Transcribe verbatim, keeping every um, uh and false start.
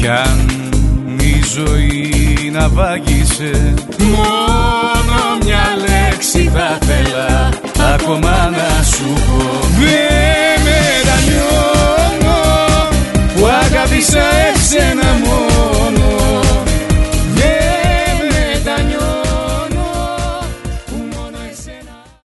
Κι αν η ζωή να βάγισε, μόνο μια λέξη θα θέλα ακόμα να σου πω.